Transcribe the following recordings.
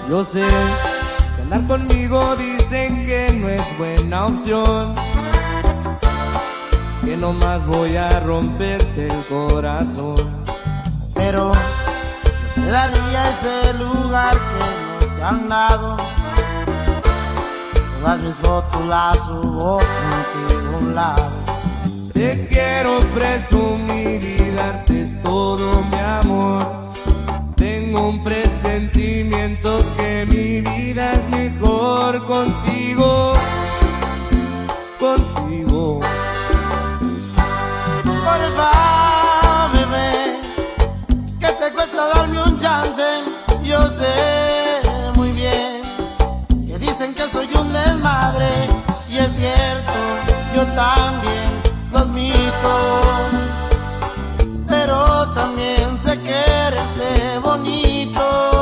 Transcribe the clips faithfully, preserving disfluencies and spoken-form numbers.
Yo sé que andar conmigo dicen que no es buena opción, que nomás voy a romperte el corazón. Pero yo te daría ese lugar que no te han dado. Todas mis fotos las subo contigo a un lado. Te quiero presumir y darte todo mi amor. Tengo un presentimiento que mi vida es mejor contigo, contigo. Porfa, bebé, que te cuesta darme un chance. Yo sé muy bien que dicen que soy un desmadre, y es cierto, yo también lo admito. Pero también sé quererte bonito.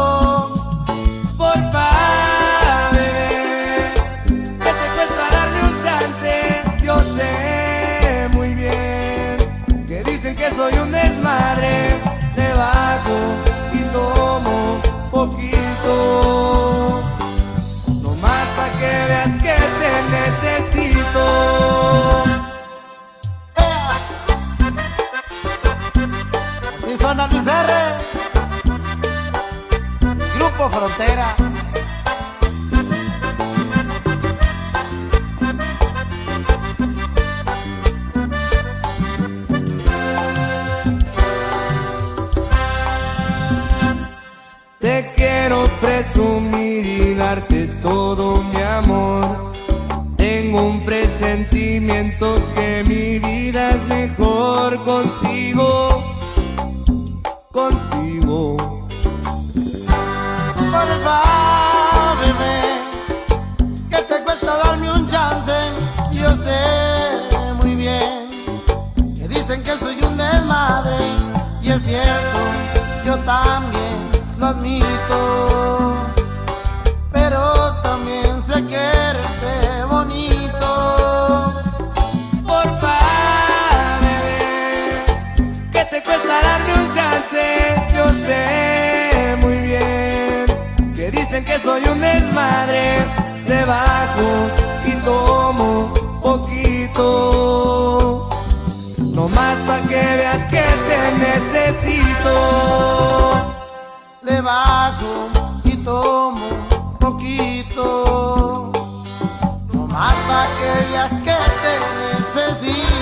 Porfa, bebé, que te cuesta darme un chance. Yo sé muy bien que dicen que soy un desmadre. Te bajo y tomo poquito, nomás pa' que veas que te necesito. Así suena Luis R, Grupo Frontera. Te quiero presumir y darte todo mi amor. Tengo un presentimiento que mi vida es mejor contigo, contigo. Porfa, bebé, que te cuesta darme un chance. Yo sé muy bien que dicen que soy un desmadre, y es cierto, yo también lo admito. Pero también sé quererte bonito. Porfa, bebé, que te cuesta darme un chance. Yo sé muy bien que dicen que soy un desmadre. Te bajo y tomo poquito, nomás pa' que veas que te necesito. Le bajo y tomo poquito, nomás pa' que veas que te necesito.